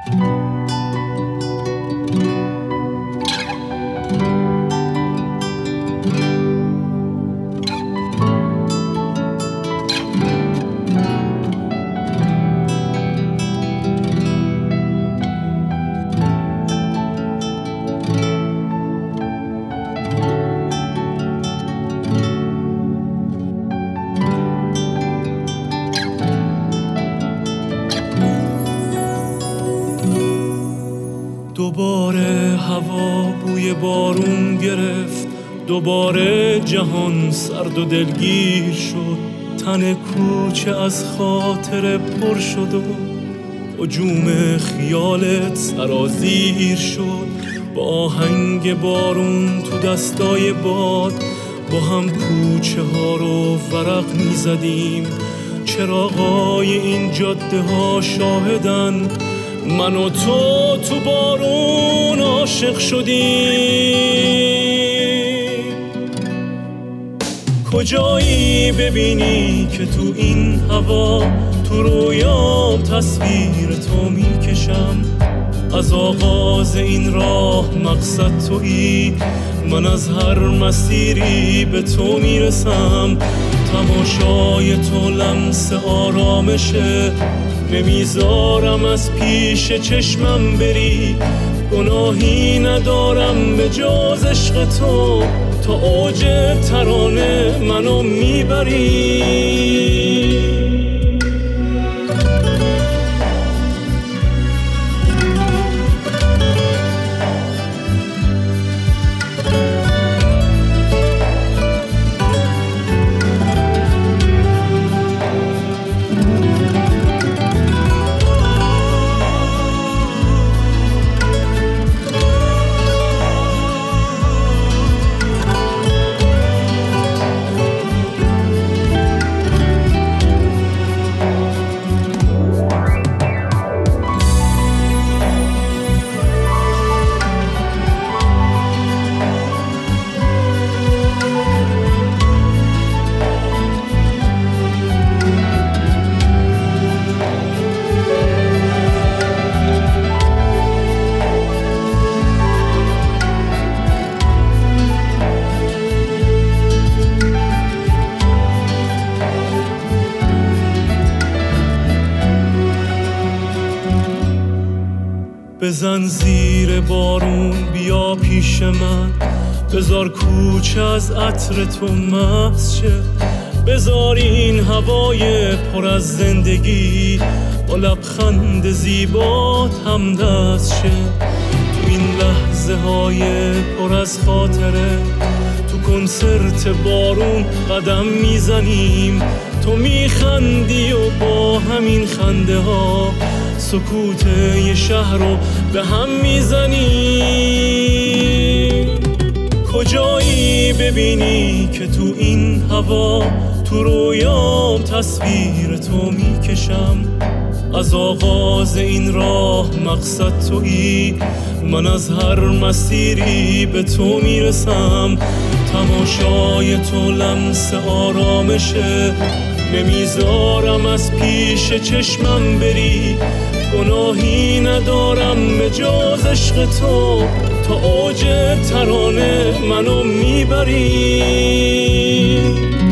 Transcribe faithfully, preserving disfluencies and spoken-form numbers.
دوباره هوا بوی بارون گرفت، دوباره جهان سرد و دلگیر شد، تن کوچه از خاطر پر شد و هجوم خیالت سرازیر شد. با آهنگ بارون تو دستای باد با هم کوچه ها رو ورق می زدیم. چراغای این جاده ها شاهدن من و تو تو بارون عاشق شدیم. کجایی ببینی که تو این هوا تو رویام تصویر تو میکشم. از آغاز این راه مقصد تویی، من از هر مسیری به تو میرسم. تماشای تو لمس آرامشه، نمیذارم از پیش چشمم بری. گناهی ندارم به جز عشق تو، تا اوج ترانه منو میبری. بزن زیر بارون بیا پیش من، بذار کوچه از عطر تو مست شه. بذار این هوای پر از زندگی با لبخند زیبات همدست شه. تو این لحظه های پر از خاطره تو کنسرت بارون قدم میزنیم. تو میخندی و با همین خنده ها سکوت یه شهر رو به هم میزنیم. کجایی ببینی که تو این هوا تو رویام تصویر تو میکشم. از آغاز این راه مقصد تویی، من از هر مسیری به تو میرسم. تماشای تو لمس آرامشه، نمیذارم از پیش چشمم بری. گناهی ندارم به جز عشق تو، تا اوج ترانه منو میبری.